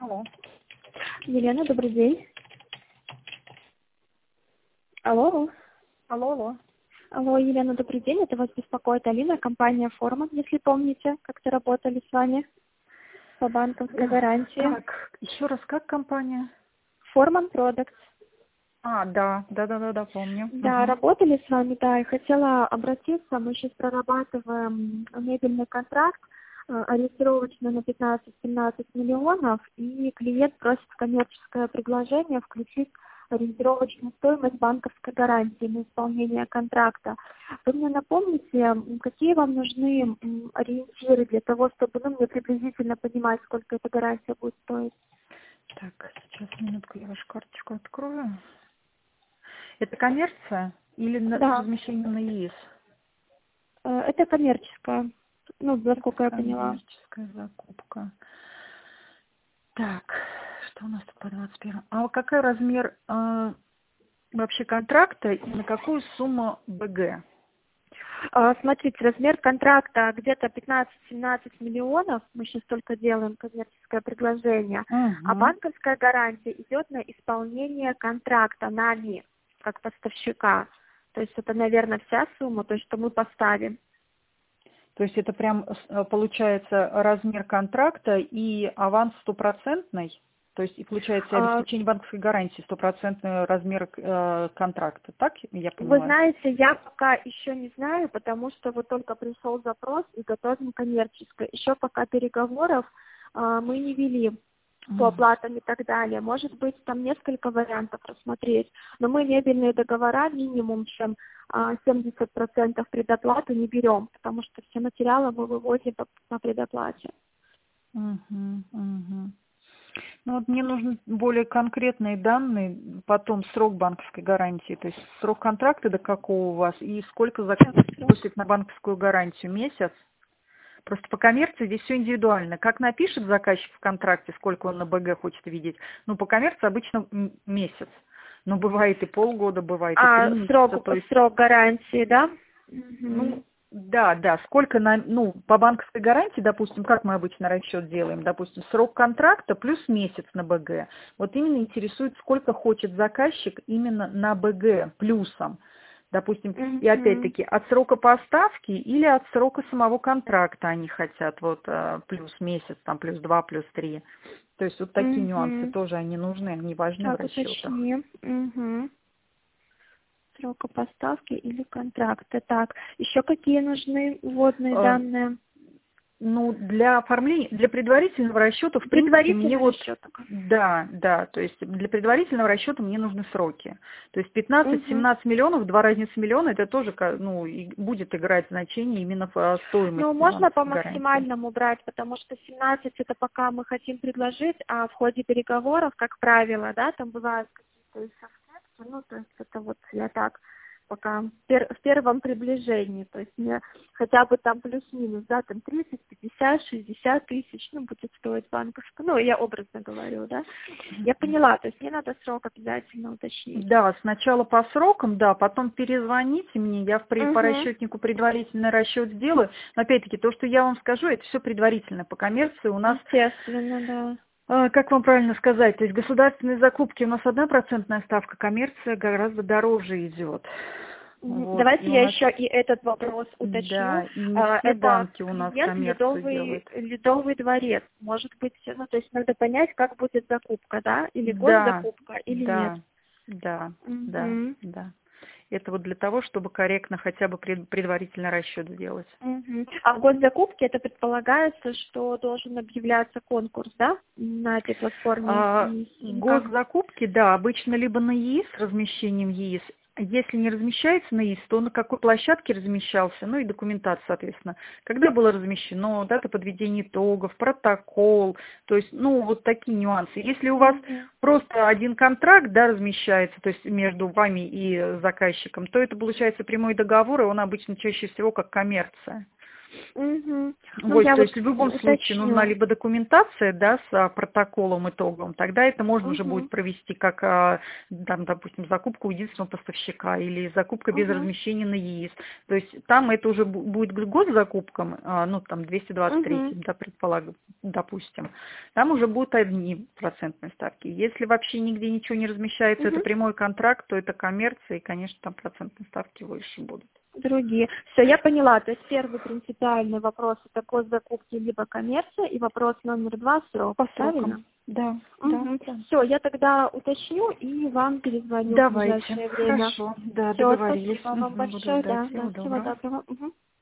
Алло. Елена, добрый день. Алло. Алло. Алло, Елена, добрый день. Это вас беспокоит Алина, компания Форман, если помните, как-то работали с вами по банковской гарантии. Так, еще раз, как компания? Форман Продактс. Да, помню. Да, работали с вами, да, и хотела обратиться. Мы сейчас прорабатываем мебельный контракт, ориентировочно на 15-17 миллионов, и клиент просит коммерческое предложение включить ориентировочную стоимость банковской гарантии на исполнение контракта. Вы мне напомните, какие вам нужны ориентиры для того, чтобы мне приблизительно понимать, сколько эта гарантия будет стоить? Так, сейчас минутку, я вашу карточку открою. Это коммерция или Да, размещение на ЕИС? это коммерческая, насколько я поняла. Коммерческая закупка. Так, что у нас тут по 21? А какой размер вообще контракта и на какую сумму БГ? Смотрите, размер контракта где-то 15-17 миллионов, мы сейчас только делаем коммерческое предложение, а банковская гарантия идет на исполнение контракта нами, как поставщика. То есть это, наверное, вся сумма, то есть что мы поставим. То есть это прям получается размер контракта и аванс стопроцентный? То есть и получается обеспечение банковской гарантии стопроцентный размер контракта, так я понимаю? Вы знаете, я пока еще не знаю, потому что вот только пришел запрос и готовим коммерческое. Еще пока переговоров мы не вели по оплатам и так далее. Может быть, там несколько вариантов рассмотреть, но мы мебельные договора минимум, чем 70% предоплату не берем, потому что все материалы мы вывозим по предоплате. Ну вот мне нужны более конкретные данные, потом срок банковской гарантии, то есть срок контракта до какого у вас и сколько заказчик просит на банковскую гарантию, месяц? Просто по коммерции здесь все индивидуально. Как напишет заказчик в контракте, сколько он на БГ хочет видеть, по коммерции обычно месяц. Но бывает и полгода, бывает и 3 месяца. То есть, срок гарантии, да? Да. Сколько по банковской гарантии, допустим, как мы обычно расчет делаем, допустим, срок контракта плюс месяц на БГ. Вот именно интересует, сколько хочет заказчик именно на БГ плюсом. Допустим, и опять-таки от срока поставки или от срока самого контракта они хотят, плюс месяц, там плюс 2, плюс 3. То есть вот такие нюансы тоже они нужны, они важны в расчетах. Срока поставки или контракта. Так, еще какие нужны вводные данные? Для оформления, для предварительного расчета, в принципе, мне то есть для предварительного расчета мне нужны сроки. То есть 15-17 миллионов, два разницы миллиона, это тоже, и будет играть значение именно в стоимости. Можно по максимальному брать, потому что 17 это пока мы хотим предложить, а в ходе переговоров, как правило, да, там бывают какие-то эксцессы, то есть это я так пока в первом приближении, то есть мне хотя бы там плюс-минус, да, там 30, 50, 60 тысяч, будет стоить банковская, я образно говорю, да. Я поняла, то есть мне надо срок обязательно уточнить. Да, сначала по срокам, да, потом перезвоните мне, я по расчетнику предварительный расчет сделаю. Но опять-таки, то, что я вам скажу, это все предварительно. По коммерции у нас... Естественно, да. Как вам правильно сказать, то есть государственные закупки у нас 1% ставка, коммерция гораздо дороже идет. Давайте я еще и этот вопрос уточню. Да, и не все банки у нас коммерцию делают. Ледовый дворец. Может быть, то есть надо понять, как будет закупка, да? Или госзакупка, или нет. Да. Это для того, чтобы корректно хотя бы предварительный расчет сделать. А в госзакупке это предполагается, что должен объявляться конкурс, да, на этой платформе? Госзакупки, да, обычно либо на ЕИС, размещением ЕИС. Если не размещается на ЕИС, то на какой площадке размещался, и документация, соответственно. Когда было размещено, дата подведения итогов, протокол, то есть, вот такие нюансы. Если у вас просто один контракт, размещается, то есть между вами и заказчиком, то это получается прямой договор, и он обычно чаще всего как коммерция. Угу. Вот, то есть в любом случае нужна либо документация, да, с протоколом итоговым, тогда это можно уже будет провести как, там, допустим, закупку у единственного поставщика или закупка без размещения на ЕИС. То есть там это уже будет госзакупкам, ну, там, 223, да, предполагаю, допустим. Там уже будут одни процентные ставки. Если вообще нигде ничего не размещается, это прямой контракт, то это коммерция, и, конечно, там процентные ставки выше будут. Другие. Все, я поняла. То есть первый принципиальный вопрос – это госзакупки либо коммерция, и вопрос номер 2 – срок. По срокам. Да, да. Все, я тогда уточню и вам перезвоню в ближайшее время. Хорошо, да, Всё, договорились. спасибо вам большое. Да, всего всего доброго.